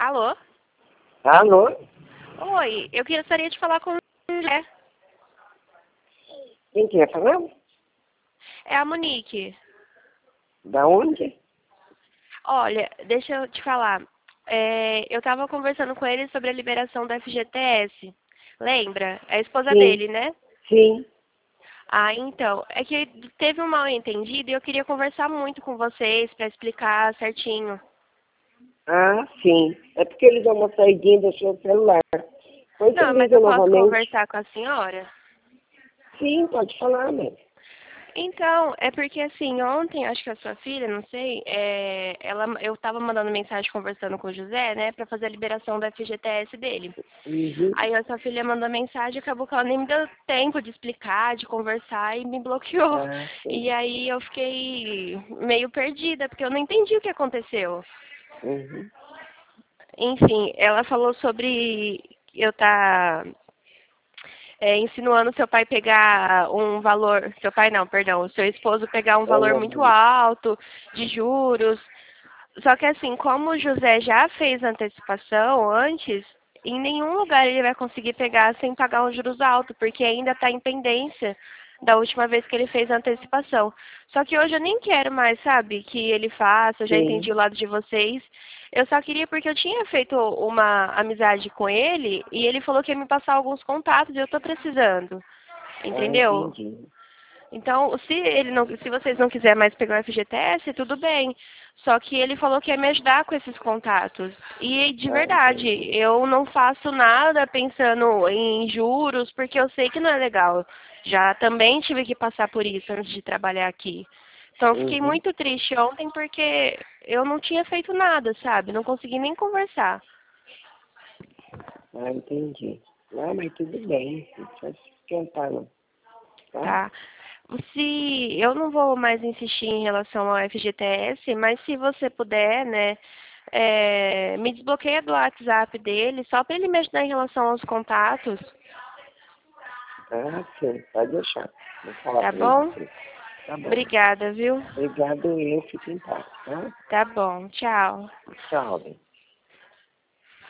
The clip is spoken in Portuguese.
Alô? Alô? Oi, eu gostaria de falar com o José. Quem que é falando? É a Monique. Da onde? Olha, deixa eu te falar. Eu estava conversando com ele sobre a liberação da FGTS. Lembra? É a esposa Sim, dele, né? sim. Ah, então. É que teve um mal-entendido e eu queria conversar muito com vocês para explicar certinho. Ah, sim. É porque eles dão uma saidinha e deixou o celular. Depois você Não, mas liga eu posso novamente. conversar com a senhora? Sim, pode falar, né? Então, é porque assim, ontem, acho que a sua filha, não sei, eu estava mandando mensagem conversando com o José, né, para fazer a liberação da FGTS dele. Uhum. Aí a sua filha mandou mensagem, acabou que ela nem me deu tempo de explicar, de conversar e me bloqueou. Ah, E sim. aí eu fiquei meio perdida, porque eu não entendi o que aconteceu. Uhum. Enfim, ela falou sobre eu estar insinuando seu pai pegar um valor, seu pai não, perdão, o seu esposo pegar um valor muito Uhum. alto de juros. Só que assim, como o José já fez antecipação antes, em nenhum lugar ele vai conseguir pegar sem pagar um juros alto, porque ainda está em pendência da última vez que ele fez a antecipação. Só que hoje eu nem quero mais, sabe, que ele faça, eu já entendi Sim. o lado de vocês. Eu só queria porque eu tinha feito uma amizade com ele e ele falou que ia me passar alguns contatos e eu estou precisando. Ah, Entendeu? entendi. Então, se vocês não quiserem mais pegar o FGTS, tudo bem. Só que ele falou que ia me ajudar com esses contatos. E de Ah, verdade, entendi. eu não faço nada pensando em juros, porque eu sei que não é legal. Já também tive que passar por isso antes de trabalhar aqui. Então, eu fiquei Uhum. muito triste ontem porque eu não tinha feito nada, sabe? Não consegui nem conversar. Ah, entendi. Ah, mas tudo bem. Não precisa se esquentar, não. Tá? Tá? Se eu não vou mais insistir em relação ao FGTS, mas se você puder, né, me desbloqueia do WhatsApp dele, só para ele me ajudar em relação aos contatos, Ah, sim. Pode deixar. Vou falar tá para ele, bom? sim. Tá bom. Obrigada, viu? Obrigado, eu fico em paz, tá? Tá bom, tchau. Tchau, bem.